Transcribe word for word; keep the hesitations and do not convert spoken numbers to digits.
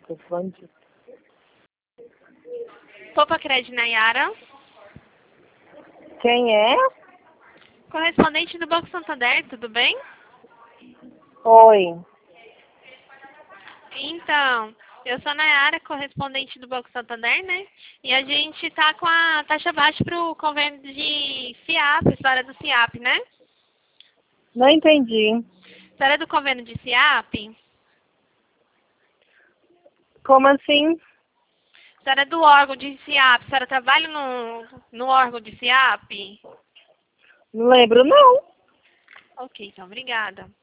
Tô falando de... Poupa Crédito Nayara. Quem é? Correspondente do Banco Santander, tudo bem? Oi. Então, eu sou a Nayara, correspondente do Banco Santander, né? E a gente tá com a taxa baixa pro convênio de FIAP, história do FIAP, né? Não entendi. História do convênio de FIAP, Como assim? história do órgão de FIAP, a senhora trabalha no, no órgão de FIAP? Não lembro, não. Ok, então, obrigada.